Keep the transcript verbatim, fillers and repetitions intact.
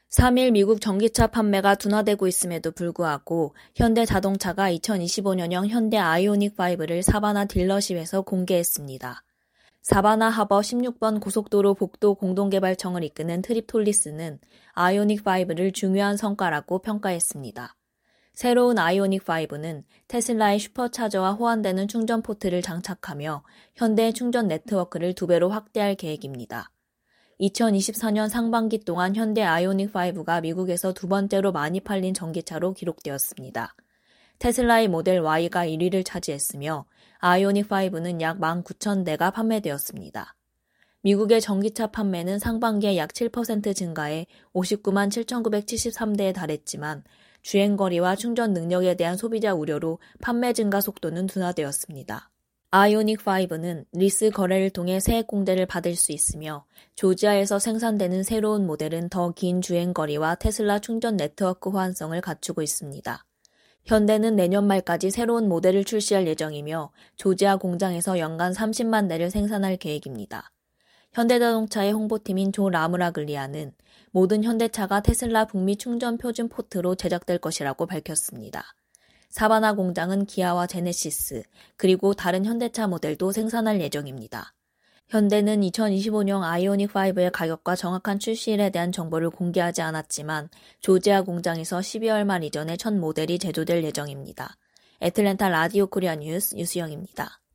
삼 일 미국 전기차 판매가 둔화되고 있음에도 불구하고 현대자동차가 이천이십오 년형 현대 아이오닉 파이브를 사바나 딜러십에서 공개했습니다. 사바나 하버 십육 번 고속도로 복도 공동개발청을 이끄는 트립 톨리스는 아이오닉 파이브를 중요한 성과라고 평가했습니다. 새로운 아이오닉 파이브는 테슬라의 슈퍼차저와 호환되는 충전 포트를 장착하며 현대의 충전 네트워크를 두 배로 확대할 계획입니다. 이천이십사 년 상반기 동안 현대 아이오닉 파이브가 미국에서 두 번째로 많이 팔린 전기차로 기록되었습니다. 테슬라의 모델 Y가 일 위를 차지했으며 아이오닉 파이브는 약 만 구천 대가 판매되었습니다. 미국의 전기차 판매는 상반기에 약 칠 퍼센트 증가해 오십구만 칠천구백칠십삼 대에 달했지만 주행거리와 충전 능력에 대한 소비자 우려로 판매 증가 속도는 둔화되었습니다. 아이오닉 파이브는 리스 거래를 통해 세액 공제를 받을 수 있으며 조지아에서 생산되는 새로운 모델은 더 긴 주행거리와 테슬라 충전 네트워크 호환성을 갖추고 있습니다. 현대는 내년 말까지 새로운 모델을 출시할 예정이며 조지아 공장에서 연간 삼십만 대를 생산할 계획입니다. 현대자동차의 홍보팀인 조 라무라글리아는 모든 현대차가 테슬라 북미 충전 표준 포트로 제작될 것이라고 밝혔습니다. 사바나 공장은 기아와 제네시스, 그리고 다른 현대차 모델도 생산할 예정입니다. 현대는 이천이십오 년 아이오닉 파이브의 가격과 정확한 출시일에 대한 정보를 공개하지 않았지만 조지아 공장에서 십이월 말 이전에 첫 모델이 제조될 예정입니다. 애틀랜타 라디오 코리아 뉴스 유수영입니다.